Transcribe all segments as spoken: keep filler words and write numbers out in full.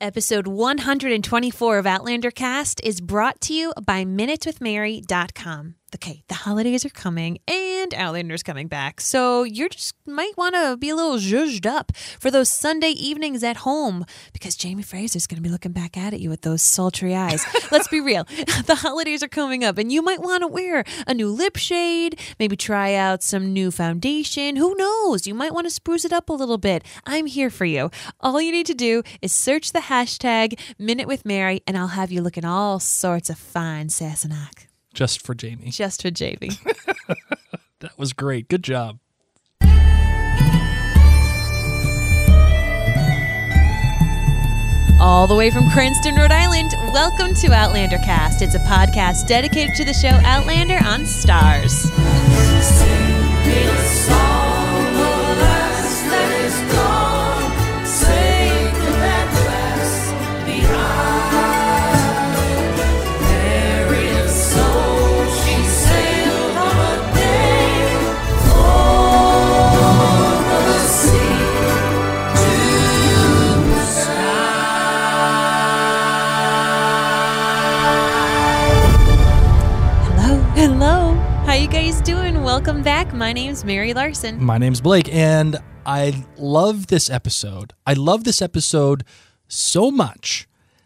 Episode one hundred twenty-four of Outlander Cast is brought to you by minutes with mary dot com. Okay, the holidays are coming and Outlander's coming back, so you just might want to be a little zhuzhed up for those Sunday evenings at home because Jamie Fraser's going to be looking back at you with those sultry eyes. Let's be real. The holidays are coming up and you might want to wear a new lip shade, maybe try out some new foundation. Who knows? You might want to spruce it up a little bit. I'm here for you. All you need to do is search the hashtag Minute with Mary and I'll have you looking all sorts of fine Sassenach. Just for Jamie. Just for Jamie. That was great. Good job. All the way from Cranston, Rhode Island, welcome to Outlander Cast. It's a podcast dedicated to the show Outlander on Stars. Sing me a song of us that is gone. Sing that glass behind. Mary's soul, she sailed on a day over the sea to the sky. Hello, hello. How you guys doing? Welcome back. My name's Mary Larson. My name's Blake, and I love this episode. I love this episode so much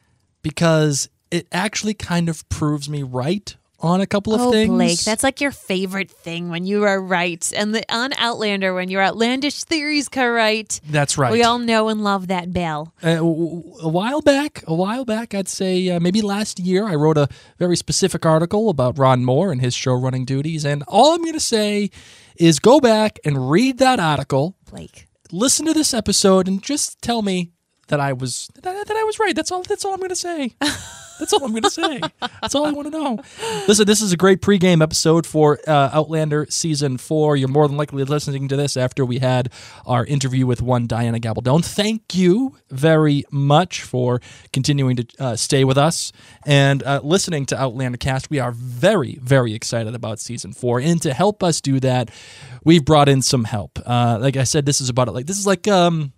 because it actually kind of proves me right on a couple of oh, things. Blake, that's like your favorite thing when you are right. And the, on Outlander, when your outlandish theories come right. That's right. We all know and love that bell. Uh, a while back, a while back, I'd say uh, maybe last year, I wrote a very specific article about Ron Moore and his show-running duties. And all I'm going to say is go back and read that article. Blake. Listen to this episode and just tell me that I was that, that I was right. That's all. That's all I'm going to say. That's all I'm going to say. That's all I want to know. Listen, this is a great pregame episode for uh, Outlander Season four. You're more than likely listening to this after we had our interview with one Diana Gabaldon. Thank you very much for continuing to uh, stay with us and uh, listening to Outlander Cast. We are very, very excited about Season four. And to help us do that, we've brought in some help. Uh, like I said, this is about it. Like This is like... um.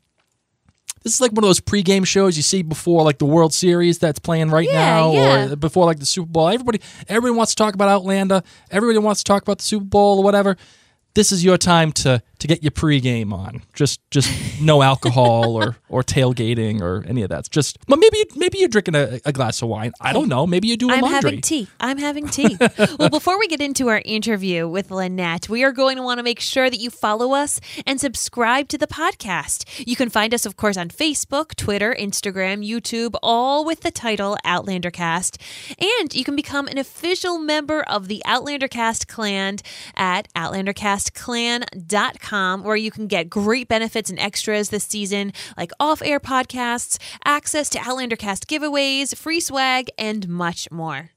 This is like one of those pregame shows you see before, like the World Series that's playing right yeah, now, yeah. or before like the Super Bowl. Everybody, everybody wants to talk about Outlander. Everybody wants to talk about the Super Bowl or whatever. This is your time to to get your pregame on. Just just no alcohol or or tailgating or any of that. Just well, maybe maybe you're drinking a, a glass of wine. I don't know. Maybe you're doing I'm laundry. having tea. I'm having tea. Well, before we get into our interview with Lynette, we are going to want to make sure that you follow us and subscribe to the podcast. You can find us, of course, on Facebook, Twitter, Instagram, YouTube, all with the title Outlander Cast. And you can become an official member of the Outlander Cast clan at outlander cast clan dot com, where you can get great benefits and extras this season, like off-air podcasts, access to Outlander Cast giveaways, free swag, and much more.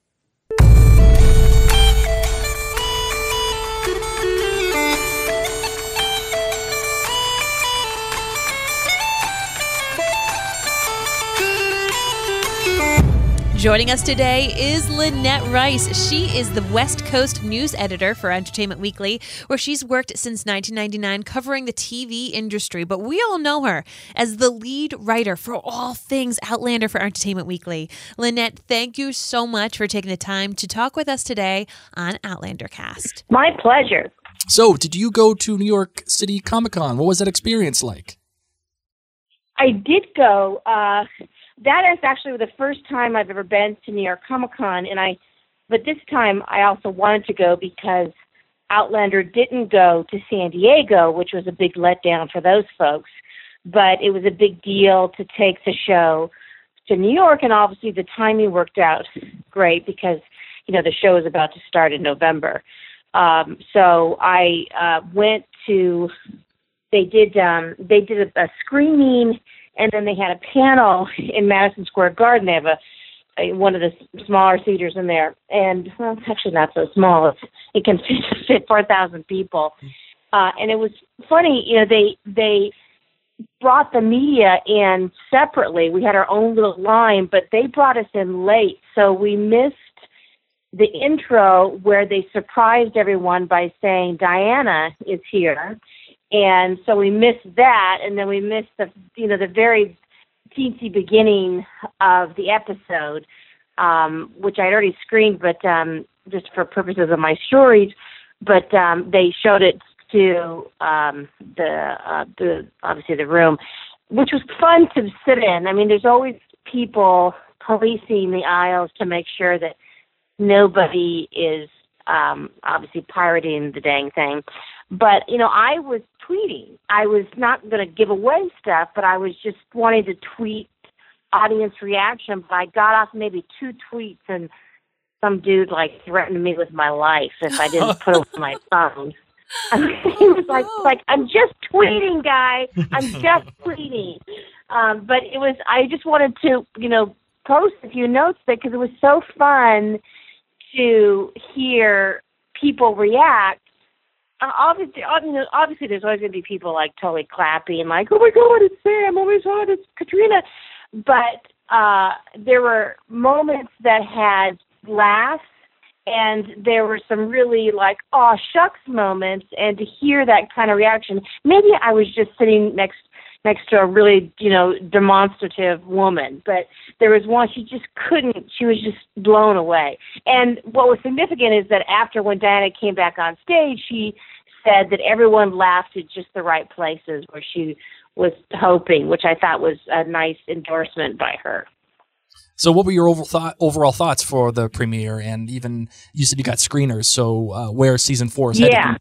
Joining us today is Lynette Rice. She is the West Coast news editor for Entertainment Weekly, where she's worked since nineteen ninety-nine covering the T V industry. But we all know her as the lead writer for all things Outlander for Entertainment Weekly. Lynette, thank you so much for taking the time to talk with us today on Outlander Cast. My pleasure. So, did you go to New York City Comic Con? What was that experience like? I did go. Uh, that is actually the first time I've ever been to New York Comic Con, and I. But this time I also wanted to go because Outlander didn't go to San Diego, which was a big letdown for those folks. But it was a big deal to take the show to New York, and obviously the timing worked out great because you know the show is about to start in November. Um, so I uh, went to. They did um, they did a, a screening, and then they had a panel in Madison Square Garden. They have a, a one of the smaller theaters in there, and well, it's actually not so small. It's, it can fit, fit four thousand people, uh, and it was funny. You know, they they brought the media in separately. We had our own little line, but they brought us in late, so we missed the intro where they surprised everyone by saying Diana is here. And so we missed that, and then we missed the, you know, the very teensy beginning of the episode, um, which I'd already screened, but um, just for purposes of my stories. But um, they showed it to um, the uh, the obviously the room, which was fun to sit in. I mean, there's always people policing the aisles to make sure that nobody is um, obviously pirating the dang thing. But, you know, I was tweeting. I was not going to give away stuff, but I was just wanting to tweet audience reaction. But I got off maybe two tweets, and some dude, like, threatened me with my life if I didn't put it on my phone. He was like, like, I'm just tweeting, guy. I'm just tweeting. Um, but it was, I just wanted to, you know, post a few notes because it was so fun to hear people react. Uh, obviously, obviously, there's always going to be people like totally clappy and like, oh my God, it's Sam. Oh my God, it's Katrina. But uh, there were moments that had laughs, and there were some really like, oh shucks moments. And to hear that kind of reaction, maybe I was just sitting next next to a really, you know, demonstrative woman. But there was one, she just couldn't, she was just blown away. And what was significant is that after when Diana came back on stage, she said that everyone laughed at just the right places where she was hoping, which I thought was a nice endorsement by her. So what were your overall, thought, overall thoughts for the premiere? And even, you said you got screeners, so uh, where season four is headed? Yeah.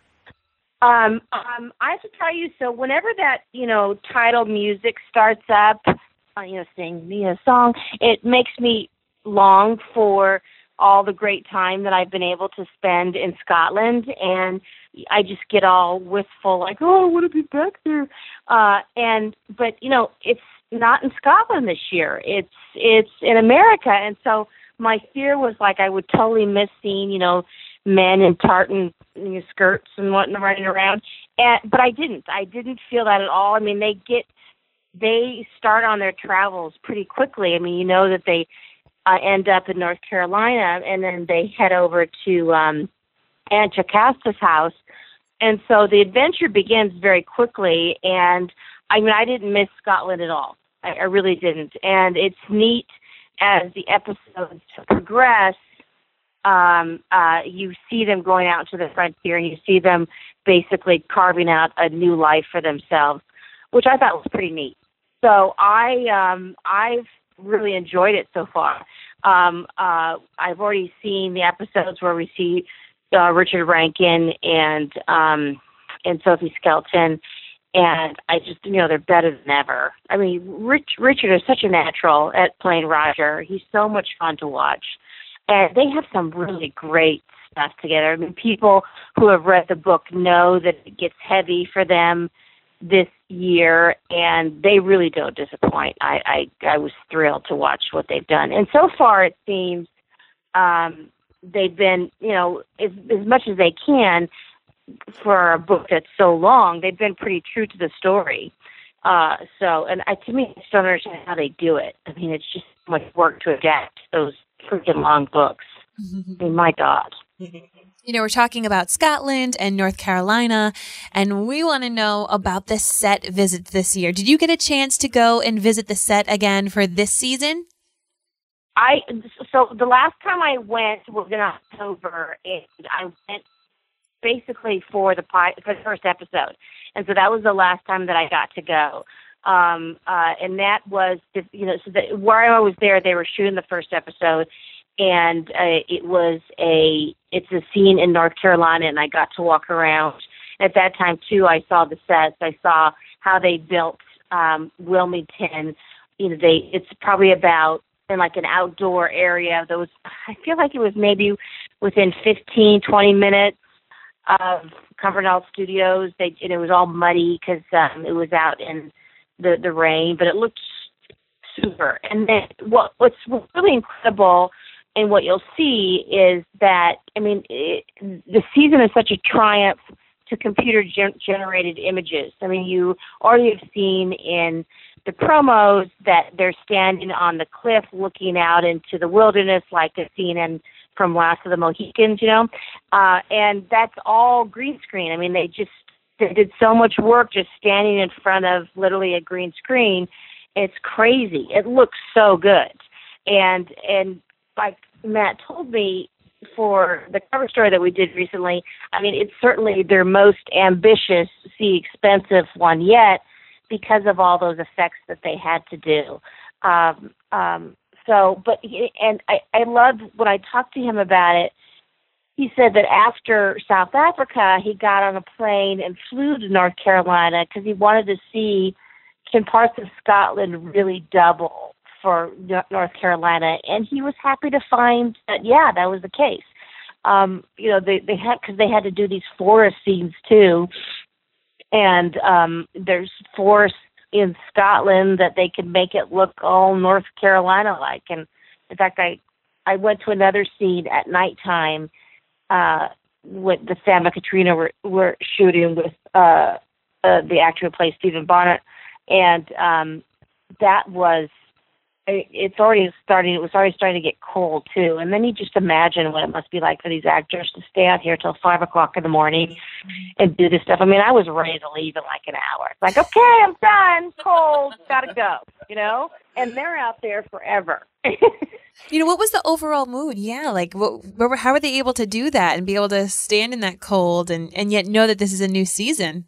Um, um, I have to tell you, so whenever that, you know, title music starts up, uh, you know, sing me a song, it makes me long for all the great time that I've been able to spend in Scotland, and I just get all wistful, like, oh, I want to be back there. Uh, and, but, you know, it's not in Scotland this year. It's, it's in America, and so my fear was, like, I would totally miss seeing, you know, men in tartan, you know, skirts and whatnot running around. And, but I didn't. I didn't feel that at all. I mean, they get, they start on their travels pretty quickly. I mean, you know that they uh, end up in North Carolina, and then they head over to um, Aunt Jocasta's house. And so the adventure begins very quickly. And I mean, I didn't miss Scotland at all. I, I really didn't. And it's neat as the episodes progress. Um, uh, you see them going out to the frontier, and you see them basically carving out a new life for themselves, which I thought was pretty neat. So I, um, I've really enjoyed it so far. Um, uh, I've already seen the episodes where we see uh, Richard Rankin and um, and Sophie Skelton, and I just, you know, they're better than ever. I mean, Rich, Richard is such a natural at playing Roger. He's so much fun to watch. And they have some really great stuff together. I mean, people who have read the book know that it gets heavy for them this year, and they really don't disappoint. I, I, I was thrilled to watch what they've done. And so far, it seems um, they've been, you know, as, as much as they can for a book that's so long, they've been pretty true to the story. Uh, so, and I, to me, I just don't understand how they do it. I mean, it's just so much work to adapt those freaking long books. I mean, my God. You know, we're talking about Scotland and North Carolina, and we want to know about the set visits this year. Did you get a chance to go and visit the set again for this season? I so the last time I went was in October, and I went basically for the pi- for the first episode, and so that was the last time that I got to go. Um, uh, and that was, the, you know, so that where I was there, they were shooting the first episode, and uh, it was a, it's a scene in North Carolina, and I got to walk around. At that time, too, I saw the sets. I saw how they built um, Wilmington. You know, they, it's probably about, in like an outdoor area. There was, I feel like it was maybe within fifteen, twenty minutes of Cumbernauld Studios. They, and it was all muddy because um, it was out in the the rain, but it looked super. And then what what's really incredible and what you'll see is that, I mean, it, the season is such a triumph to computer gen- generated images. I mean, you already have seen in the promos that they're standing on the cliff looking out into the wilderness like a scene in from Last of the Mohicans, you know, uh, and that's all green screen. I mean, they just they did so much work just standing in front of literally a green screen, It's crazy. It looks so good. And and like Matt told me, for the cover story that we did recently, I mean, it's certainly their most ambitious, see, expensive one yet, because of all those effects that they had to do. Um, um, so, but, and I, I loved when I talked to him about it, he said that after South Africa, he got on a plane and flew to North Carolina because he wanted to see, can parts of Scotland really double for North Carolina, and he was happy to find that, yeah, that was the case. Um, you know, they, they had, because they had to do these forest scenes too, and um, there's forests in Scotland that they could make it look all North Carolina-like. And in fact, I, I went to another scene at nighttime uh, with the Sam and Katrina were, were shooting with uh, uh, the actor who plays Stephen Bonnet, and um, that was, it's already starting, it was already starting to get cold too. And then you just imagine what it must be like for these actors to stay out here till five o'clock in the morning and do this stuff. I mean, I was ready to leave in like an hour. It's like, okay, I'm done, cold, gotta go, you know? And they're out there forever. You know, what was the overall mood? Yeah, like, what, what, how were they able to do that and be able to stand in that cold and, and yet know that this is a new season?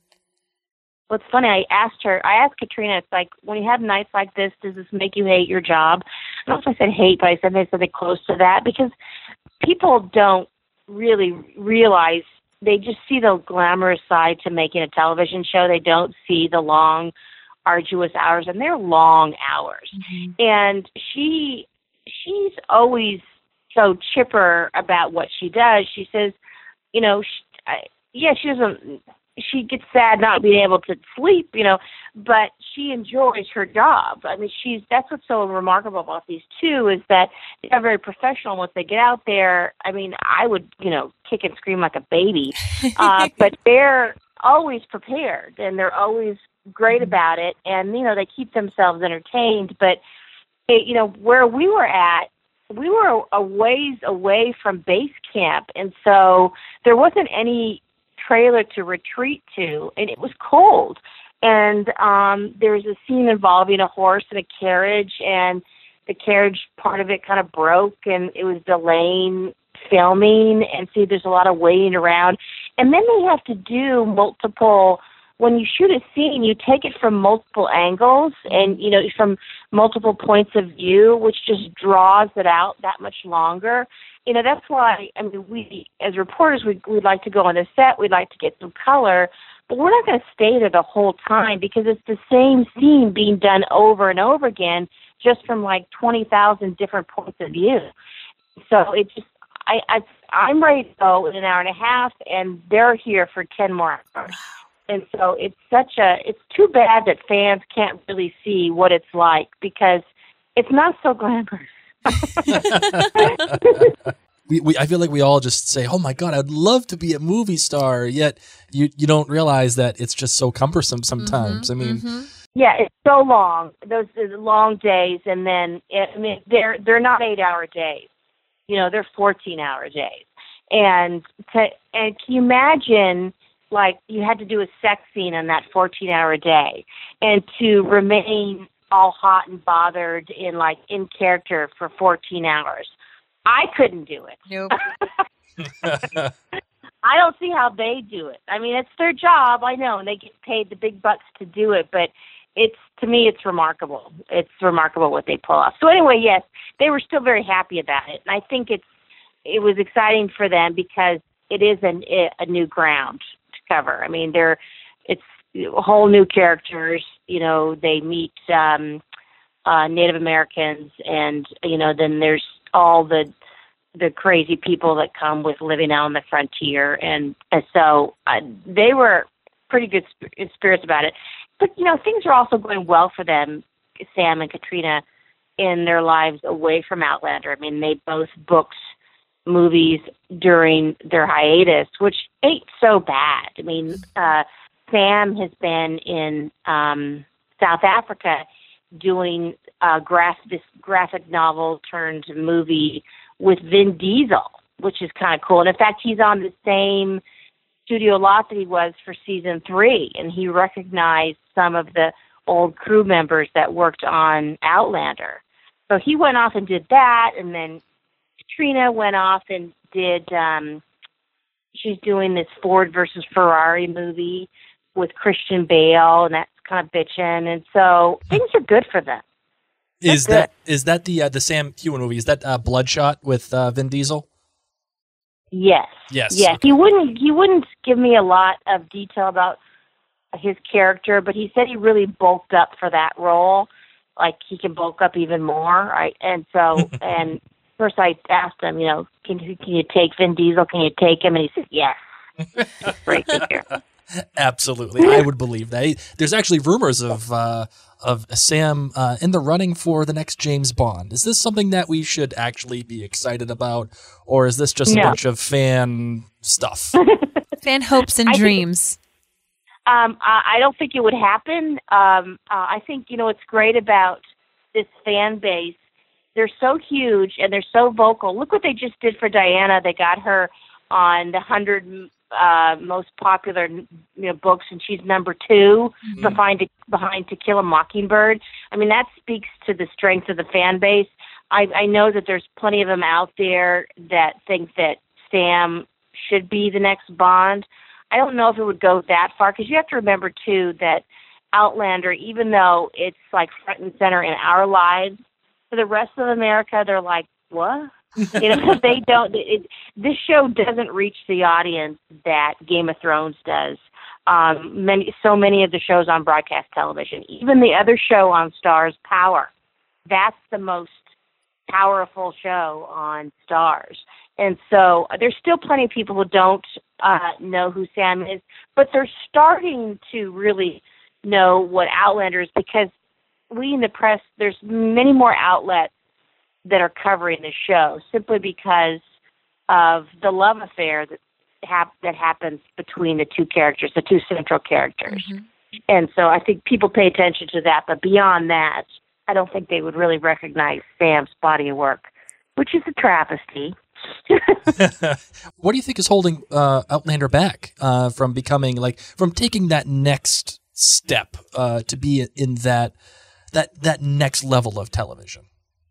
Well, it's funny, I asked her, I asked Katrina, it's like, when you have nights like this, does this make you hate your job? I don't know if I said hate, but I said they said they close to that, because people don't really realize, they just see the glamorous side to making a television show. They don't see the long, arduous hours, and they're long hours. Mm-hmm. And she, she's always so chipper about what she does. She says, you know, she, I, yeah, she doesn't, she gets sad not being able to sleep, you know, but she enjoys her job. I mean, she's, that's what's so remarkable about these two, is that they're very professional. Once they get out there, I mean, I would, you know, kick and scream like a baby, uh, but they're always prepared and they're always great about it. And, you know, they keep themselves entertained, but, it, you know, where we were at, we were a ways away from base camp. And so there wasn't any trailer to retreat to, and it was cold. And um, there was a scene involving a horse and a carriage, and the carriage, part of it kind of broke, and it was delaying filming. And see, there's a lot of waiting around. And then they have to do multiple, when you shoot a scene, you take it from multiple angles and, you know, from multiple points of view, which just draws it out that much longer. You know, that's why, I mean, we, as reporters, we, we'd like to go on the set, we'd like to get some color, but we're not going to stay there the whole time, because it's the same scene being done over and over again, just from like twenty thousand different points of view. So it just, I, I, I'm ready to go in an hour and a half, and they're here for ten more hours. And so it's such a, it's too bad that fans can't really see what it's like, because it's not so glamorous. we, we, I feel like we all just say, oh my God, I'd love to be a movie star. Yet you, you don't realize that it's just so cumbersome sometimes. Mm-hmm, I mean, mm-hmm. Yeah, it's so long. Those are long days. And then, it, I mean, they're, they're not eight hour days. You know, they're fourteen hour days. And to, and can you imagine, like, you had to do a sex scene on that fourteen hour day, and to remain all hot and bothered in like in character for fourteen hours. I couldn't do it. Nope. I don't see how they do it. I mean, it's their job, I know, and they get paid the big bucks to do it, but it's, to me, it's remarkable. It's remarkable what they pull off. So anyway, yes, they were still very happy about it. And I think it's, it was exciting for them because it is an, a new ground to cover. I mean, they're, it's whole new characters. You know, they meet um, uh, Native Americans, and, you know, then there's all the the crazy people that come with living out on the frontier. And, and so uh, they were pretty good sp- spirits about it. But, you know, things are also going well for them, Sam and Katrina, in their lives away from Outlander. I mean, they both booked movies during their hiatus, which ain't so bad. I mean, uh, Sam has been in um, South Africa doing a graph- this graphic novel turned movie with Vin Diesel, which is kind of cool. And in fact, he's on the same studio lot that he was for season three, and he recognized some of the old crew members that worked on Outlander. So he went off and did that, and then Katrina went off and did, um, she's doing this Ford versus Ferrari movie with Christian Bale, and that's kind of bitchin'. And so things are good for them. They're Is good. that is that the uh, the Sam Heughan movie? Is that uh, Bloodshot with uh, Vin Diesel? Yes. Yes. Yes. Okay. He wouldn't he wouldn't give me a lot of detail about his character, but he said he really bulked up for that role. Like he can bulk up even more, right? And so, and first I asked him, you know, can you can you take Vin Diesel? Can you take him? And he said, yes. Great to hear. Absolutely, I would believe that. There's actually rumors of uh, of Sam uh, in the running for the next James Bond. Is this something that we should actually be excited about, or is this just No. a bunch of fan stuff? Fan hopes and I think- dreams. Um, I I don't think it would happen. Um, uh, I think, you know, what's great about this fan base, they're so huge and they're so vocal. Look what they just did for Diana. They got her on the one hundred uh, most popular, you know, books, and she's number two Mhm. behind to, behind To Kill a Mockingbird. I mean, that speaks to the strength of the fan base. I, I know that there's plenty of them out there that think that Sam should be the next Bond. I don't know if it would go that far, because you have to remember, too, that Outlander, even though it's like front and center in our lives, for the rest of America, they're like, what? You know, they don't. It, this show doesn't reach the audience that Game of Thrones does. Um, many, so many of the shows on broadcast television, even the other show on Stars, Power, that's the most powerful show on Stars. And so uh, there's still plenty of people who don't uh, know who Sam is, but they're starting to really know what Outlander is, because we in the press, there's many more outlets that are covering the show simply because of the love affair that hap- that happens between the two characters, the two central characters. Mhm. And so I think people pay attention to that, but beyond that, I don't think they would really recognize Sam's body of work, which is a travesty. What do you think is holding uh, Outlander back uh, from becoming like from taking that next step uh, to be in that that that next level of television?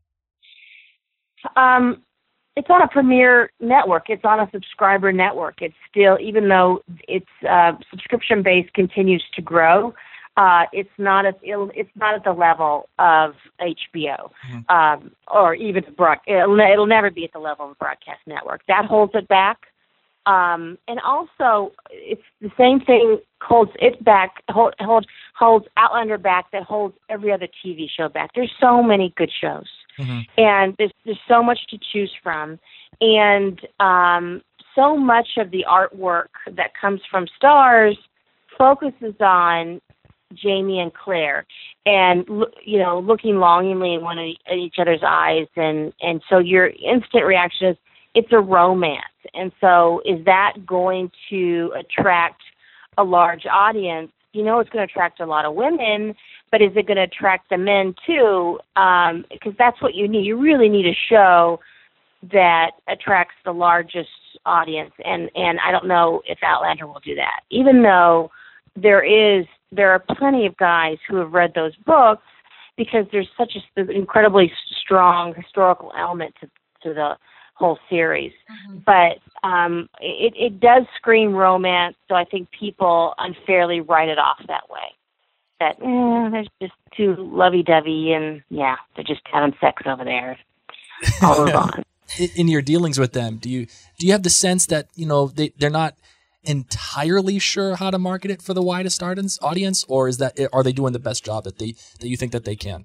Um, it's on a premier network. It's on a subscriber network. It's still, even though its uh, subscription base continues to grow, uh, it's not at it'll, it's not at the level of H B O Mhm. um, or even broad. It'll, it'll never be at the level of a broadcast network. That holds it back. Um, and also, it's the same thing holds it back, hold, hold, holds Outlander back that holds every other T V show back. There's so many good shows. Mm-hmm. And there's there's so much to choose from, and um, so much of the artwork that comes from Stars focuses on Jamie and Claire, and you know, looking longingly in one of at each other's eyes, and and so your instant reaction is it's a romance, and so is that going to attract a large audience? You know, it's going to attract a lot of women, but is it going to attract the men too? Um, because that's what you need. You really need a show that attracts the largest audience, and and I don't know if Outlander will do that. Even though there is there are plenty of guys who have read those books, because there's such an incredibly strong historical element to to the whole series. Mm-hmm. But um, it, it does scream romance, so I think people unfairly write it off that way. That, eh, they're just too lovey-dovey, and, yeah, they're just having sex over there. I'll move on. in, in your dealings with them, do you do you have the sense that you know they they're not entirely sure how to market it for the widest audience, audience, or is that are they doing the best job that they that you think that they can?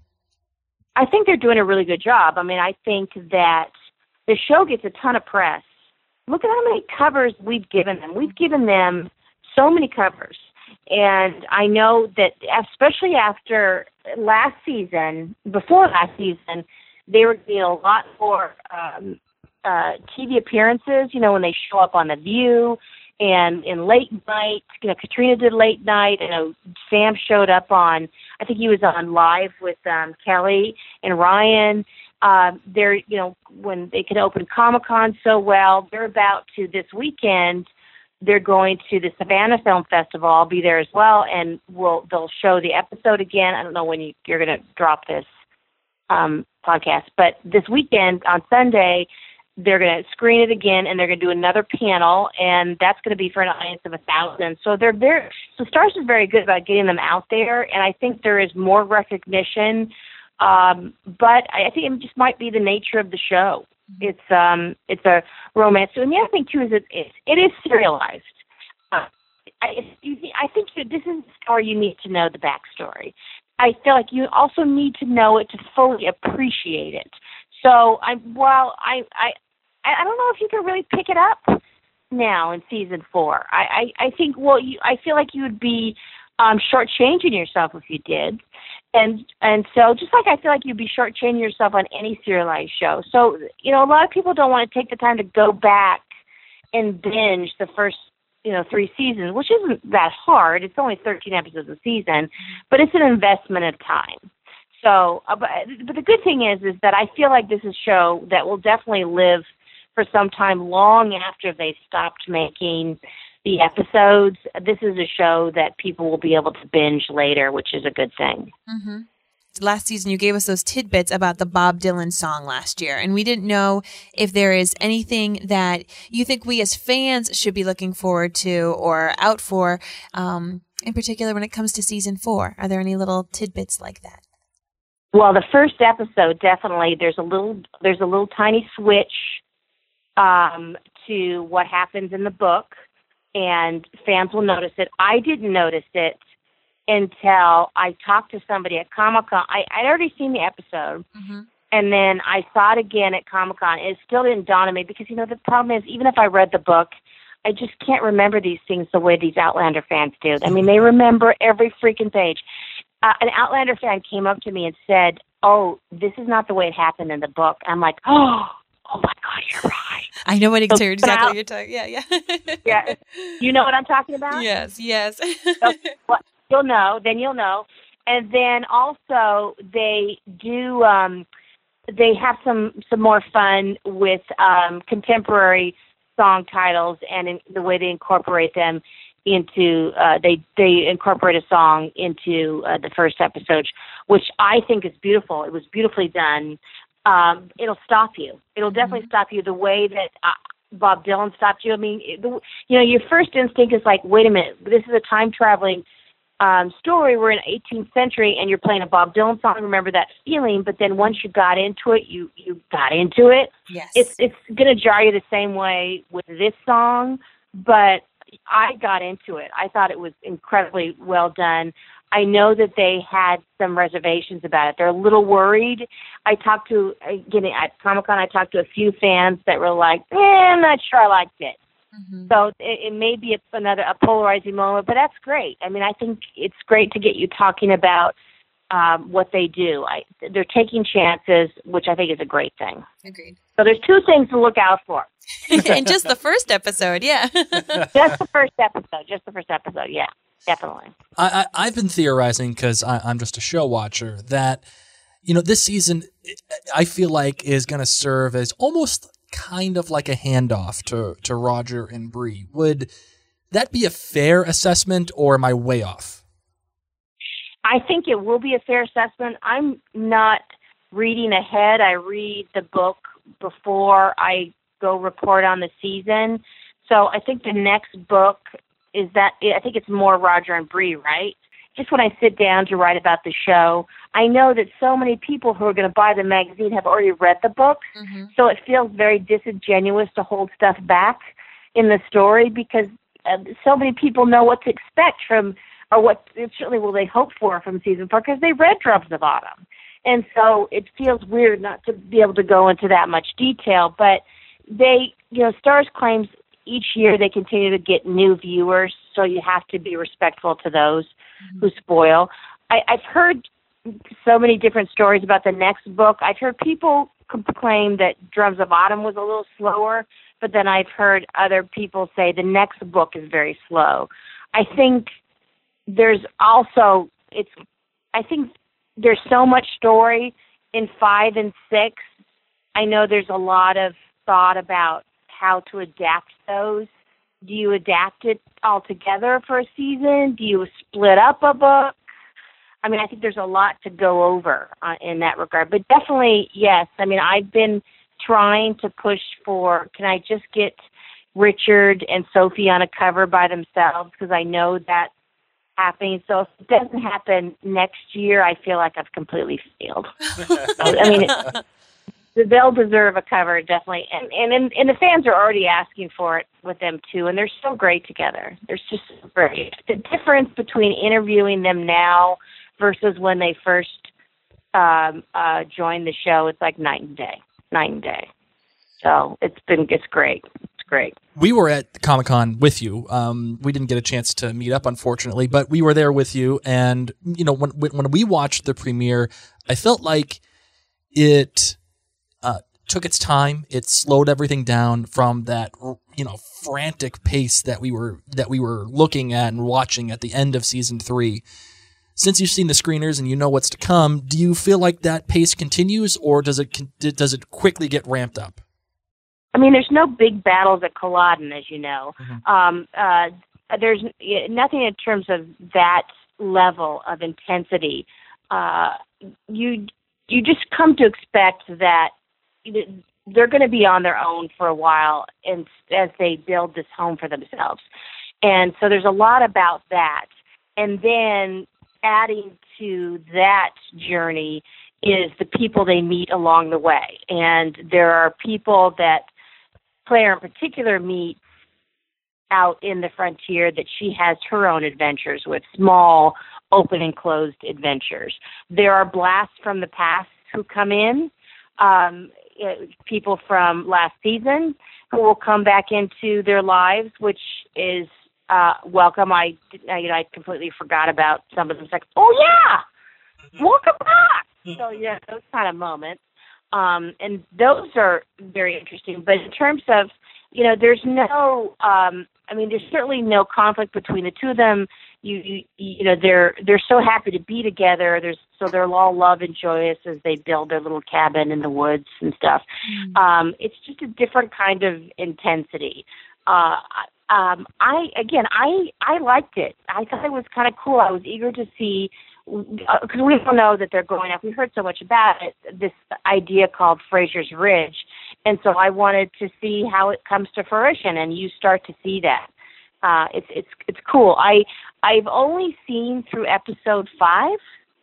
I think they're doing a really good job. I mean, I think that the show gets a ton of press. Look at how many covers we've given them. We've given them so many covers. And I know that especially after last season, before last season, they were getting a lot more um, uh, T V appearances, you know, when they show up on The View and in late night. You know, Katrina did late night. You know, Sam showed up on, I think he was on Live with um, Kelly and Ryan. Um, they're, you know, when they could open Comic-Con so well, they're about to this weekend they're going to the Savannah Film Festival. I'll be there as well, and we'll they'll show the episode again. I don't know when you, you're going to drop this um, podcast, but this weekend on Sunday, they're going to screen it again, and they're going to do another panel, and that's going to be for an audience of a thousand. So they're very, so Starz is very good about getting them out there, and I think there is more recognition. Um, but I think it just might be the nature of the show. It's um, it's a romance. And the other thing too is it it, it is serialized. Uh, I, I think this is a story you need to know the backstory. I feel like you also need to know it to fully appreciate it. So I, while I, I, I don't know if you can really pick it up now in season four. I, I, I think well, you, I feel like you would be um, shortchanging yourself if you did. And and so just like I feel like you'd be shortchanging yourself on any serialized show. So, you know, a lot of people don't want to take the time to go back and binge the first, you know, three seasons, which isn't that hard. It's only thirteen episodes a season, but it's an investment of time. So, uh, but, but the good thing is, is that I feel like this is a show that will definitely live for some time long after they've stopped making the episodes. This is a show that people will be able to binge later, which is a good thing. Mm-hmm. Last season, you gave us those tidbits about the Bob Dylan song last year, and we didn't know if there is anything that you think we as fans should be looking forward to or out for, um, in particular when it comes to season four. Are there any little tidbits like that? Well, the first episode, definitely, there's a little, there's a little tiny switch um, to what happens in the book, and fans will notice it. I didn't notice it until I talked to somebody at Comic-Con. I, I'd already seen the episode, mm-hmm. and then I saw it again at Comic-Con. It still didn't dawn on me because, you know, the problem is, even if I read the book, I just can't remember these things the way these Outlander fans do. I mean, they remember every freaking page. Uh, an Outlander fan came up to me and said, oh, this is not the way it happened in the book. I'm like, oh, oh my God, you're right. I know what so exactly now, what you're talking. Yeah, yeah. yeah. You know what I'm talking about? Yes, yes. so, well, you'll know. Then you'll know. And then also they do. Um, they have some some more fun with um, contemporary song titles and in the way they incorporate them into. Uh, they they incorporate a song into uh, the first episode, which I think is beautiful. It was beautifully done. Um, it'll stop you. It'll definitely mm-hmm. stop you the way that uh, Bob Dylan stopped you. I mean, it, the, you know, your first instinct is like, wait a minute, this is a time-traveling um, story. We're in the eighteenth century, and you're playing a Bob Dylan song. Remember that feeling, but then once you got into it, you, you got into it. Yes. It's, it's going to jar you the same way with this song, but I got into it. I thought it was incredibly well done. I know that they had some reservations about it. They're a little worried. I talked to, again, at Comic-Con, I talked to a few fans that were like, eh, I'm not sure I liked it. Mm-hmm. So it, it may be a, another a polarizing moment, but that's great. I mean, I think it's great to get you talking about um, what they do. I, they're taking chances, which I think is a great thing. Agreed. So there's two things to look out for. In just the first episode, yeah. Just the first episode. Just the first episode, yeah. Definitely. I, I, I've been theorizing, because I'm just a show watcher, that, you know, this season, I feel like, is going to serve as almost kind of like a handoff to, to Roger and Bree. Would that be a fair assessment, or am I way off? I think it will be a fair assessment. I'm not reading ahead. I read the book before I go report on the season. So I think the next book is that, I think it's more Roger and Bree, right? Just when I sit down to write about the show, I know that so many people who are going to buy the magazine have already read the books, mm-hmm. so it feels very disingenuous to hold stuff back in the story, because uh, so many people know what to expect from, or what certainly will they hope for from season four, because they read Drums of Autumn. And so it feels weird not to be able to go into that much detail, but they, you know, Starz claims each year they continue to get new viewers, so you have to be respectful to those mm-hmm. who spoil. I, I've heard so many different stories about the next book. I've heard people claim that Drums of Autumn was a little slower, but then I've heard other people say the next book is very slow. I think there's also, it's, I think there's so much story in five and six. I know there's a lot of thought about how to adapt those, do you adapt it all together for a season? Do you split up a book? I mean, I think there's a lot to go over uh, in that regard. But definitely, yes. I mean, I've been trying to push for, can I just get Richard and Sophie on a cover by themselves? Because I know that's happening. So if it doesn't happen next year, I feel like I've completely failed. So, I mean, it, they'll deserve a cover, definitely. And, and, and, and the fans are already asking for it with them, too. And they're so great together. They're just so great. The difference between interviewing them now versus when they first um, uh, joined the show, it's like night and day, night and day. So it's been, it's great. It's great. We were at Comic-Con with you. Um, we didn't get a chance to meet up, unfortunately, but we were there with you. And, you know, when when we watched the premiere, I felt like it uh, took its time. It slowed everything down from that, you know, frantic pace that we were that we were looking at and watching at the end of season three. Since you've seen the screeners and you know what's to come, do you feel like that pace continues, or does it does it quickly get ramped up? I mean, there's no big battles at Culloden, as you know. Mm-hmm. Um, uh, there's nothing in terms of that level of intensity. Uh, you you just come to expect that they're going to be on their own for a while, and as they build this home for themselves. And so there's a lot about that. And then adding to that journey is the people they meet along the way. And there are people that Claire in particular meets out in the frontier that she has her own adventures with, small open and closed adventures. There are blasts from the past who come in, um, people from last season who will come back into their lives, which is uh, welcome. I, I, you know, I completely forgot about some of them. It's like, oh yeah, welcome back. So yeah, those kind of moments. Um, and those are very interesting. But in terms of, you know, there's no, um, I mean, there's certainly no conflict between the two of them. You, you, you know, they're they're so happy to be together. There's so they're all love and joyous as they build their little cabin in the woods and stuff. Mm-hmm. Um, it's just a different kind of intensity. Uh, um, I again, I I liked it. I thought it was kind of cool. I was eager to see. Because we don't know that they're going up. We heard so much about it, this idea called Fraser's Ridge. And so I wanted to see how it comes to fruition, and you start to see that. Uh, it's it's it's cool. I, I've only seen through episode five,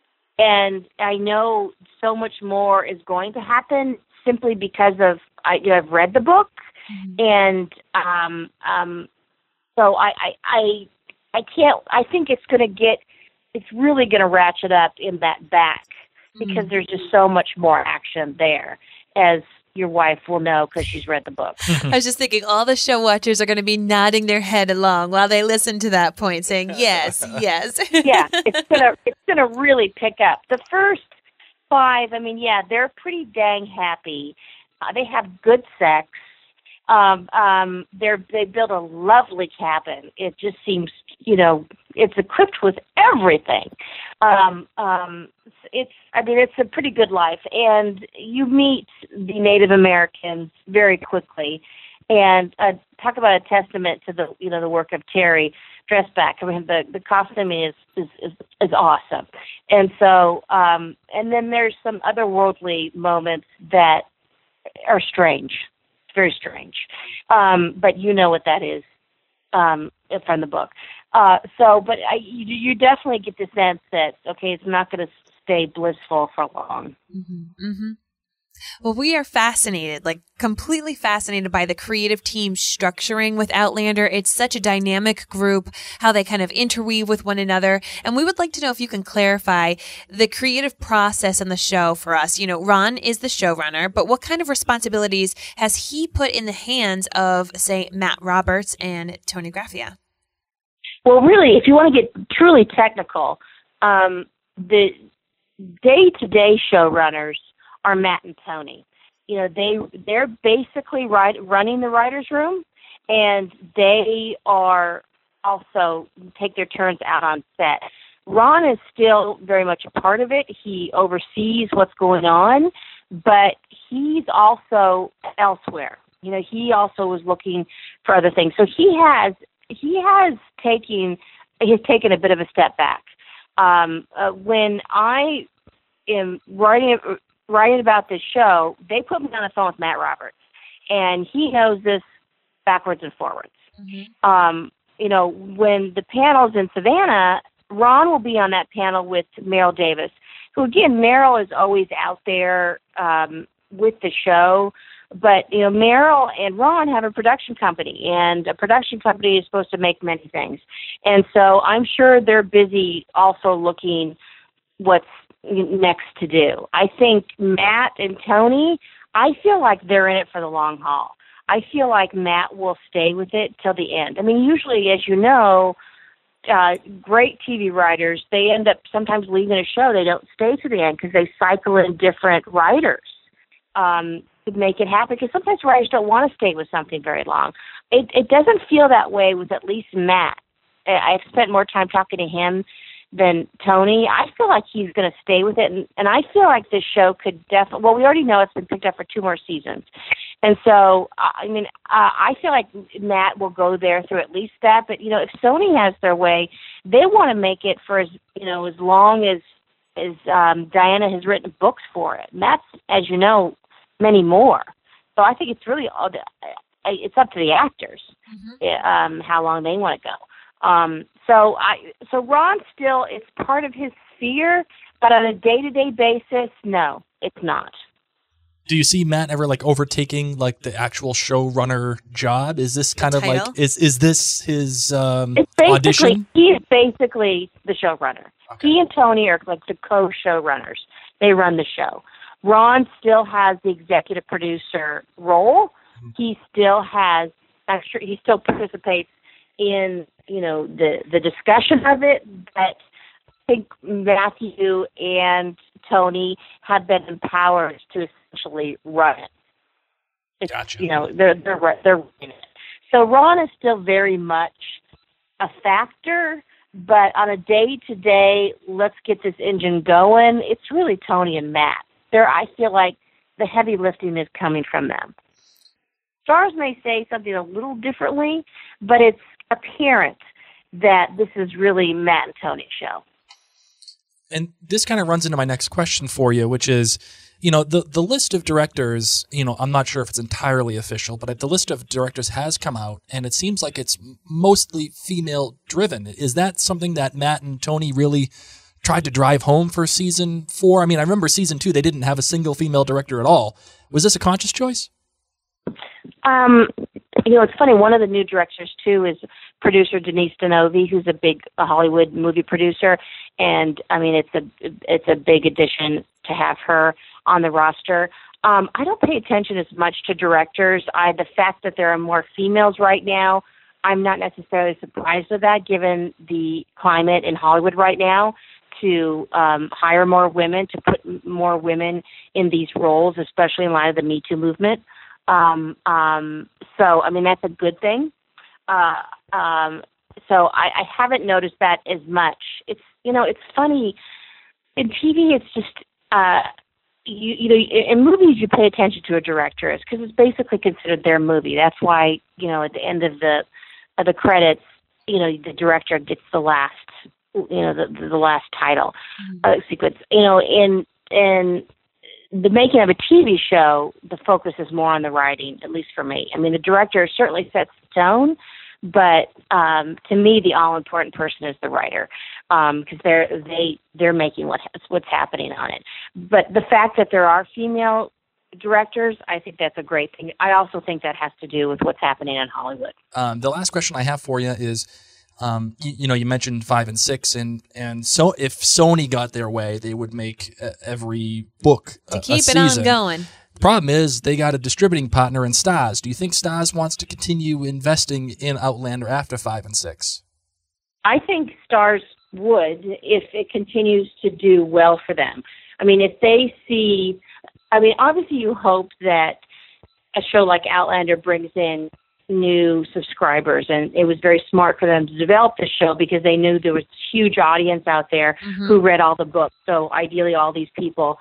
and I know so much more is going to happen simply because of, I, you know, I've read the book. Mm-hmm. And um, um, so I, I, I, I can't, I think it's going to get, it's really going to ratchet up in that back because mm-hmm. there's just so much more action there, as your wife will know because she's read the book. I was just thinking all the show watchers are going to be nodding their head along while they listen to that point, saying, yes, yes. Yeah, it's going to it's gonna really pick up. The first five, I mean, yeah, they're pretty dang happy. Uh, they have good sex. Um, um, they're, they build a lovely cabin. It just seems, you know, it's equipped with everything. Um, um, it's, I mean, it's a pretty good life. And you meet the Native Americans very quickly. And uh, talk about a testament to the, you know, the work of Terry Dressback. I mean, the, the costuming is, is, is, is awesome. And so, um, and then there's some otherworldly moments that are strange. Very strange, um, but you know what that is um, from the book. Uh, so, but I, you, you definitely get the sense that, okay, it's not going to stay blissful for long. Mm-hmm. Mm-hmm. Well, we are fascinated, like completely fascinated by the creative team structuring with Outlander. It's such a dynamic group, how they kind of interweave with one another. And we would like to know if you can clarify the creative process in the show for us. You know, Ron is the showrunner, but what kind of responsibilities has he put in the hands of, say, Matt Roberts and Tony Graffia? Well, really, if you want to get truly technical, um, the day-to-day showrunners are Matt and Tony. You know, they, they're basically right, running the writer's room, and they are also take their turns out on set. Ron is still very much a part of it. He oversees what's going on, but he's also elsewhere You know, he also was looking for other things. So he has he has taken he's taken a bit of a step back. Um, uh, when I am writing writing about this show, they put me on the phone with Matt Roberts, and he knows this backwards and forwards. Mm-hmm. Um, you know, when the panel's in Savannah, Ron will be on that panel with Meryl Davis, who, again, Meryl is always out there um, with the show. But, you know, Meryl and Ron have a production company, and a production company is supposed to make many things. And so I'm sure they're busy also looking what's next to do. I think Matt and Tony, I feel like they're in it for the long haul. I feel like Matt will stay with it till the end. I mean, usually, as you know, uh, great T V writers, they end up sometimes leaving a show. They don't stay to the end because they cycle in different writers um, to make it happen, because sometimes writers don't want to stay with something very long. It, it doesn't feel that way with at least Matt. I've spent more time talking to him than Tony. I feel like he's going to stay with it, and, and I feel like this show could definitely, well, we already know it's been picked up for two more seasons. And so, I mean, uh, I feel like Matt will go there through at least that, but, you know, if Sony has their way, they want to make it for, as you know, as long as, as um, Diana has written books for it. And that's, as you know, many more. So I think it's really, all the, it's up to the actors, mm-hmm. um, how long they want to go. Um, so I, so Ron still, it's part of his sphere, but on a day-to-day basis, no, it's not. Do you see Matt ever like overtaking like the actual showrunner job? Is this kind of like, is is this his um, it's basically, audition? He is basically the showrunner. Okay. He and Tony are like the co-showrunners. They run the show. Ron still has the executive producer role. Mm-hmm. He still has, I'm sure he still participates in, you know, the, the discussion of it, but I think Matthew and Tony have been empowered to essentially run it. It's, gotcha. You know, they're they're they're running it. So Ron is still very much a factor, but on a day-to-day, let's get this engine going, it's really Tony and Matt. There, I feel like the heavy lifting is coming from them. Stars may say something a little differently, but it's apparent that this is really Matt and Tony's show. And this kind of runs into my next question for you, which is, you know, the, the list of directors, you know, I'm not sure if it's entirely official, but the list of directors has come out, and it seems like it's mostly female driven. Is that something that Matt and Tony really tried to drive home for season four? I mean, I remember season two, they didn't have a single female director at all. Was this a conscious choice? Um, you know, it's funny. One of the new directors, too, is producer Denise Denovi, who's a big a Hollywood movie producer. And, I mean, it's a it's a big addition to have her on the roster. Um, I don't pay attention as much to directors. I, the fact that there are more females right now, I'm not necessarily surprised with that, given the climate in Hollywood right now, to um, hire more women, to put more women in these roles, especially in light of the Me Too movement. Um, um, so, I mean, that's a good thing. Uh, um, so I, I haven't noticed that as much. It's, you know, it's funny. In T V, it's just, uh, you, you know, in movies, you pay attention to a director because it's basically considered their movie. That's why, you know, at the end of the, of the credits, you know, the director gets the last, you know, the, the last title mm-hmm. uh, sequence. You know, in, in, the making of a T V show, the focus is more on the writing, at least for me. I mean, the director certainly sets the tone, but um, to me, the all-important person is the writer, because um, they're they they're making what what's happening on it. But the fact that there are female directors, I think that's a great thing. I also think that has to do with what's happening in Hollywood. Um, the last question I have for you is, Um, you, you know, you mentioned five and six, and, and so if Sony got their way, they would make uh, every book a, to keep a it season. on going. The problem is they got a distributing partner in Starz. Do you think Starz wants to continue investing in Outlander after five and six? I think Starz would if it continues to do well for them. I mean, if they see, I mean, obviously you hope that a show like Outlander brings in new subscribers, and it was very smart for them to develop this show because they knew there was a huge audience out there mm-hmm. who read all the books. So ideally all these people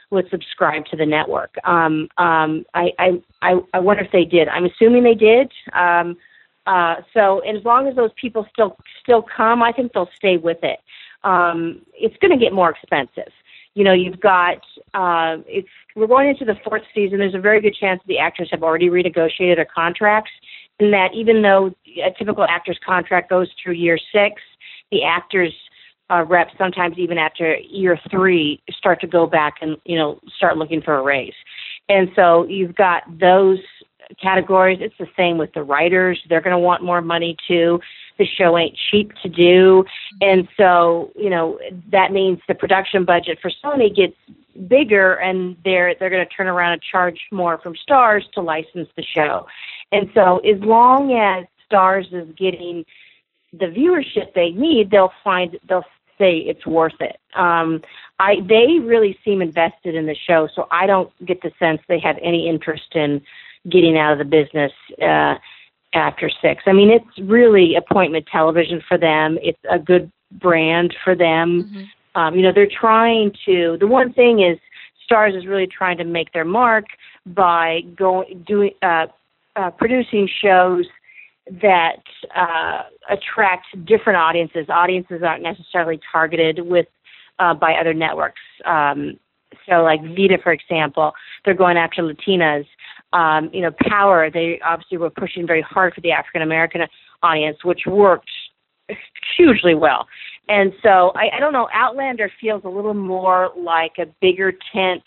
would subscribe to the network. Um, um, I, I, I, I wonder if they did. I'm assuming they did. Um, uh, so, and as long as those people still still come, I think they'll stay with it. Um, it's going to get more expensive. You know, you've got, uh, it's, we're going into the fourth season. There's a very good chance the actors have already renegotiated their contracts, and that even though a typical actor's contract goes through year six, the actors uh, reps sometimes even after year three start to go back and, you know, start looking for a raise. And so you've got those categories. It's the same with the writers. They're going to want more money too. The show ain't cheap to do. And so, you know, that means the production budget for Sony gets bigger, and they're they're going to turn around and charge more from Starz to license the show. And so as long as Starz is getting the viewership they need, they'll find they'll say it's worth it. Um, I they really seem invested in the show, so I don't get the sense they have any interest in getting out of the business uh, after six. I mean, it's really appointment television for them. It's a good brand for them. Mm-hmm. Um, you know, they're trying to. The one thing is, Starz is really trying to make their mark by going doing uh, uh, producing shows that uh, attract different audiences. Audiences aren't necessarily targeted with uh, by other networks. Um, so, like Vita, for example, they're going after Latinas. Um, you know, Power, they obviously were pushing very hard for the African American audience, which worked hugely well. And so, I, I don't know, Outlander feels a little more like a bigger tent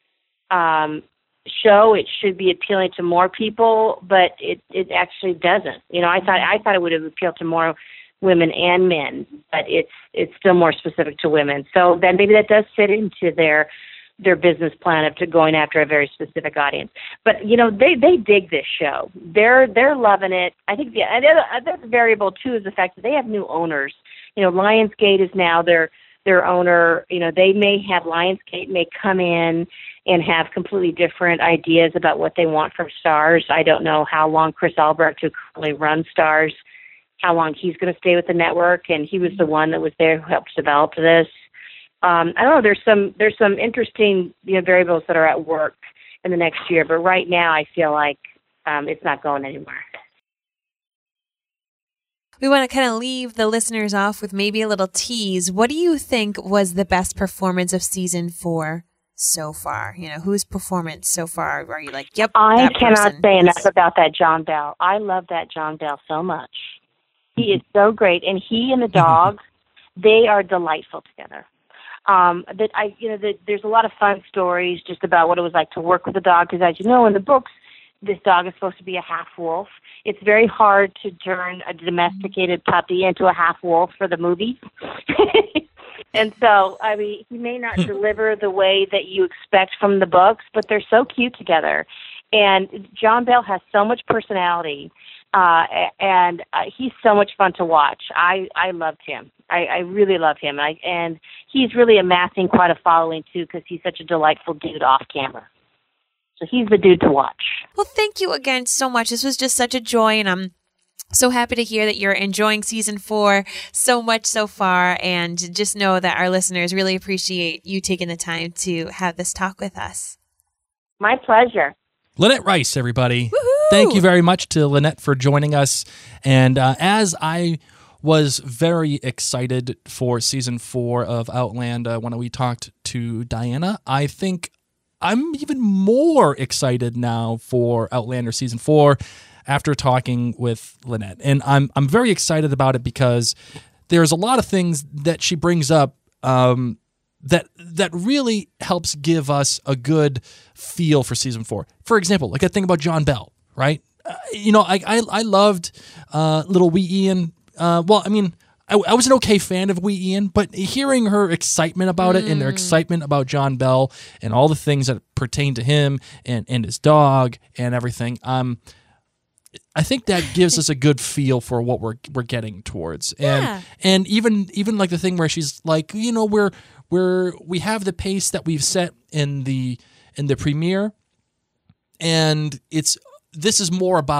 um, show. It should be appealing to more people, but it, it actually doesn't. You know, I thought I thought it would have appealed to more women and men, but it's it's still more specific to women. So then maybe that does fit into their their business plan of to going after a very specific audience. But you know, they they dig this show. They're they're loving it. I think the other variable too is the fact that they have new owners. You know, Lionsgate is now their their owner. You know, they may have Lionsgate may come in and have completely different ideas about what they want from Starz. I don't know how long Chris Albrecht, who currently runs Starz, how long he's going to stay with the network, and he was the one that was there who helped develop this. Um, I don't know. There's some there's some interesting you know variables that are at work in the next year, but right now I feel like um, it's not going anywhere. We want to kind of leave the listeners off with maybe a little tease. What do you think was the best performance of season four so far? You know, whose performance so far are you like, yep, I that cannot person say is... enough about that John Bell. I love that John Bell so much. He is so great, and he and the dog, they are delightful together. Um, that I, you know, that there's a lot of fun stories just about what it was like to work with the dog. Because as you know, in the books, this dog is supposed to be a half wolf. It's very hard to turn a domesticated puppy into a half wolf for the movies. And so, I mean, he may not deliver the way that you expect from the books, but they're so cute together. And John Bell has so much personality, uh, and uh, he's so much fun to watch. I, I loved him. I, I really love him. I, and he's really amassing quite a following, too, because he's such a delightful dude off camera. So he's the dude to watch. Well, thank you again so much. This was just such a joy, and I'm so happy to hear that you're enjoying season four so much so far. And just know that our listeners really appreciate you taking the time to have this talk with us. My pleasure. Lynette Rice, everybody. Woohoo! Thank you very much to Lynette for joining us. And uh, as I was very excited for season four of Outlander when we talked to Diana, I think I'm even more excited now for Outlander season four after talking with Lynette. And I'm I'm very excited about it because there's a lot of things that she brings up um, that that really helps give us a good feel for season four. For example, like I think about John Bell, right? Uh, you know, I I, I loved uh, little wee Ian. Uh, well, I mean, I, I was an okay fan of wee Ian, but hearing her excitement about it mm. and her excitement about John Bell and all the things that pertain to him and, and his dog and everything, um, I think that gives us a good feel for what we're we're getting towards. And yeah. and even even like the thing where she's like, you know, we're we're we have the pace that we've set in the in the premiere, and it's this is more about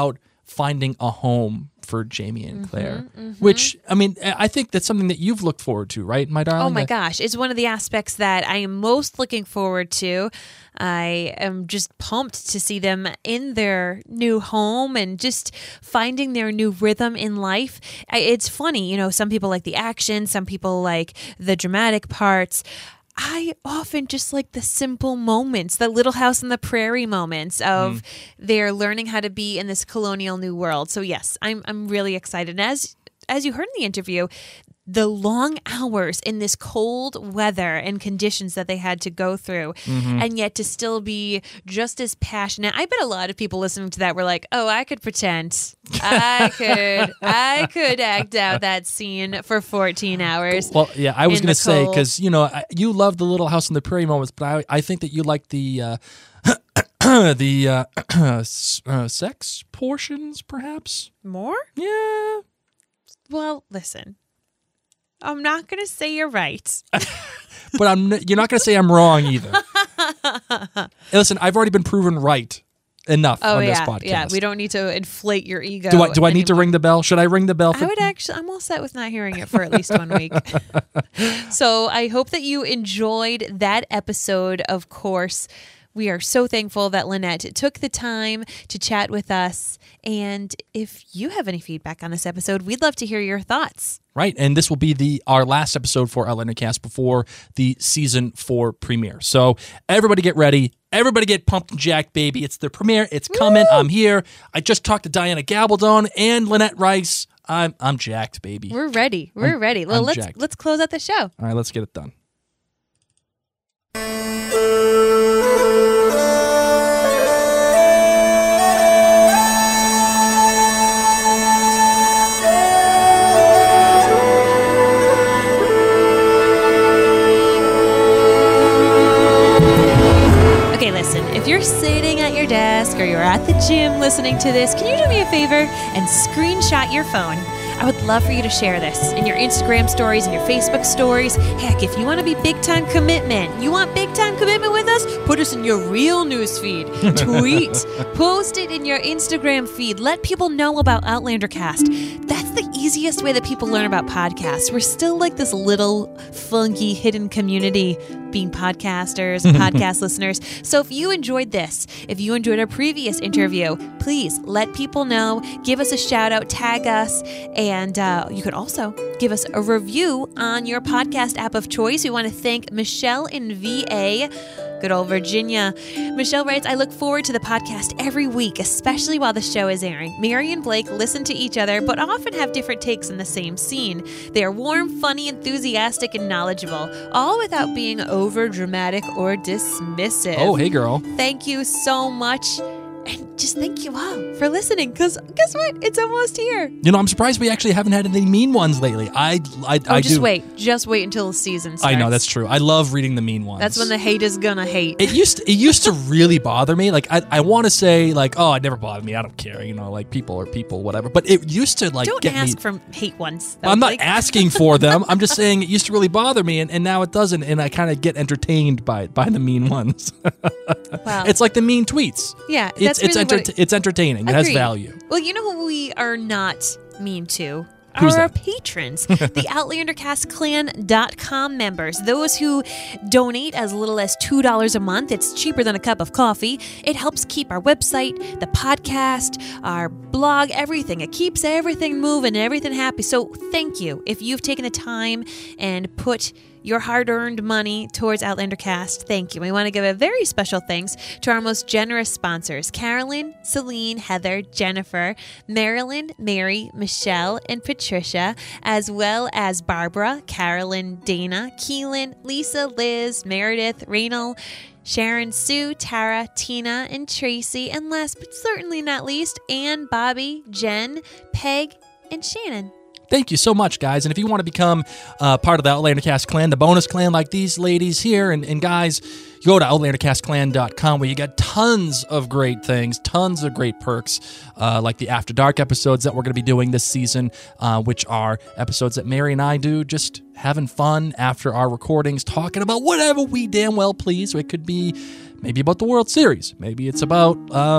finding a home for Jamie and Claire, Mm-hmm, mm-hmm. which, I mean, I think that's something that you've looked forward to, right, my darling? Oh my That- gosh, it's one of the aspects that I am most looking forward to. I am just pumped to see them in their new home and just finding their new rhythm in life. I- It's funny, you know, some people like the action, some people like the dramatic parts. I often just like the simple moments, the Little House on the Prairie moments of Mm. they're learning how to be in this colonial new world. So yes, I'm I'm really excited. And as as you heard in the interview, the long hours in this cold weather and conditions that they had to go through, Mm-hmm. and yet to still be just as passionate. I bet a lot of people listening to that were like, "Oh, I could pretend. I could. I could act out that scene for fourteen hours." Well, yeah, I was in going the to say, cold. because, you know, I- you love the Little House on the Prairie moments, but I, I think that you like the uh, the uh, s- uh, sex portions, perhaps. More? Yeah. Well, listen. I'm not going to say you're right. But I'm. n- You're not going to say I'm wrong either. Hey, listen, I've already been proven right enough Oh on this yeah, podcast. yeah. We don't need to inflate your ego. Do I? Do I need to anymore. ring the bell? Should I ring the bell? For, I would actually, I'm all set with not hearing it for at least one week. So I hope that you enjoyed that episode, of course. We are so thankful that Lynette took the time to chat with us. And if you have any feedback on this episode, we'd love to hear your thoughts. Right, and this will be the our last episode for Outlander Cast before the season four premiere. So everybody get ready. Everybody get pumped and jacked, baby. It's the premiere. It's coming. Woo! I'm here. I just talked to Diana Gabaldon and Lynette Rice. I'm I'm jacked, baby. We're ready. We're I'm- ready. Well, I'm let's jacked. let's close out the show. All right, let's get it done. Okay, listen, if you're sitting at your desk or you're at the gym listening to this, can you do me a favor and screenshot your phone? I would love for you to share this in your Instagram stories and your Facebook stories. Heck, if you want to be big time commitment, you want big time commitment with us? Put us in your real news feed. Tweet. Post it in your Instagram feed. Let people know about Outlander Cast. That's the easiest way that people learn about podcasts. We're still like this little funky hidden community being podcasters and podcast listeners. So if you enjoyed this, if you enjoyed our previous interview, please let people know, give us a shout out, tag us, and uh, you could also give us a review on your podcast app of choice. We want to thank Michelle in V A, good old Virginia. Michelle writes, I look forward to the podcast every week, especially while the show is airing. Mary and Blake listen to each other, but often have different takes in the same scene. They are warm, funny, enthusiastic, and knowledgeable, all without being over dramatic or dismissive. Oh, hey, girl. Thank you so much. And just thank you all for listening, because guess what? It's almost here. You know, I'm surprised we actually haven't had any mean ones lately. I, I, Oh, I just do. wait. Just wait until the season starts. I know, that's true. I love reading the mean ones. That's when the hate is gonna hate. It used to, it used to really bother me. Like I, I want to say like, oh, it never bothered me. I don't care. You know, like people are people, whatever. But it used to like Don't get ask me. for hate ones. That I'm would, not like- asking for them. I'm just saying it used to really bother me, and, and now it doesn't. And I kind of get entertained by by the mean ones. Wow. It's like the mean tweets. Yeah, It's that's it's really enter- what it- it's entertaining. It has Agreed. value. Well, you know who we are not mean to? Who's are our that? patrons, the Outlander Cast Clan dot com members, those who donate as little as two dollars a month. It's cheaper than a cup of coffee. It helps keep our website, the podcast, our blog, everything. It keeps everything moving and everything happy. So thank you if you've taken the time and put your hard-earned money towards Outlander Cast. Thank you. We want to give a very special thanks to our most generous sponsors, Carolyn, Celine, Heather, Jennifer, Marilyn, Mary, Michelle, and Patricia, as well as Barbara, Carolyn, Dana, Keelan, Lisa, Liz, Meredith, Raynal, Sharon, Sue, Tara, Tina, and Tracy, and last but certainly not least, Anne, Bobby, Jen, Peg, and Shannon. Thank you so much, guys. And if you want to become uh, part of the Outlander Cast clan, the bonus clan like these ladies here and, and guys, you go to Outlander Cast Clan dot com where you got tons of great things, tons of great perks, uh, like the After Dark episodes that we're going to be doing this season, uh, which are episodes that Mary and I do just having fun after our recordings, talking about whatever we damn well please. So it could be maybe about the World Series. Maybe it's about um,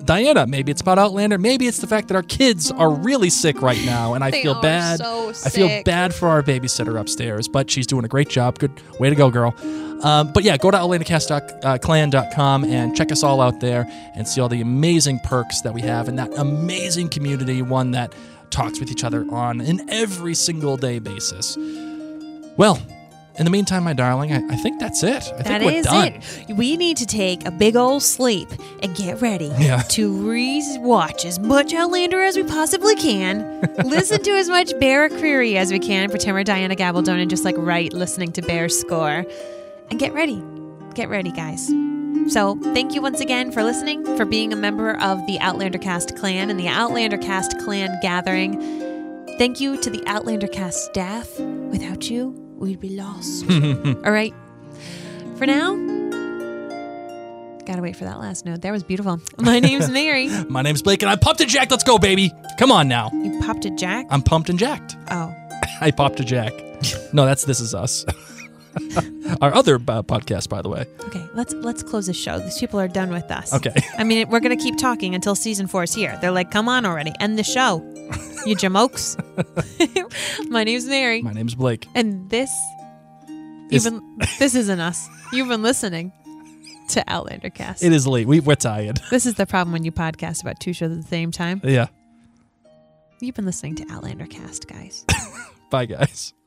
Diana, maybe it's about Outlander. Maybe it's the fact that our kids are really sick right now, and I They feel are bad. so I feel sick. bad for our babysitter upstairs, but she's doing a great job. Good way to go, girl. Um, but yeah, go to outlander cast dot clan dot com and check us all out there and see all the amazing perks that we have and that amazing community, one that talks with each other on an every single day basis. Well, in the meantime, my darling, I, I think that's it. I That think we're is done. it. We need to take a big old sleep and get ready Yeah. to re-watch as much Outlander as we possibly can, listen to as much Bear Creary as we can, pretend we're Diana Gabaldon and just like right listening to Bear's score, and get ready. Get ready, guys. So thank you once again for listening, for being a member of the Outlander Cast clan and the Outlander Cast clan gathering. Thank you to the Outlander Cast staff. Without you, we'd be lost. All right. For now, gotta wait for that last note. That was beautiful. My name's Mary. My name's Blake, and I'm pumped and jacked. Let's go, baby. Come on now. You popped a jack? I'm pumped and jacked. Oh. I popped a jack. No, that's This Is Us. Our other uh, podcast, by the way. Okay, let's let's close the show. These people are done with us. Okay. I mean, we're gonna keep talking until season four is here. They're like, come on already, end the show. You jamokes. My name's Mary. My name's Blake. And this Is- even this isn't us. You've been listening to Outlander Cast. It is late. We, we're tired. This is the problem when you podcast about two shows at the same time. Yeah. You've been listening to Outlander Cast, guys. Bye, guys.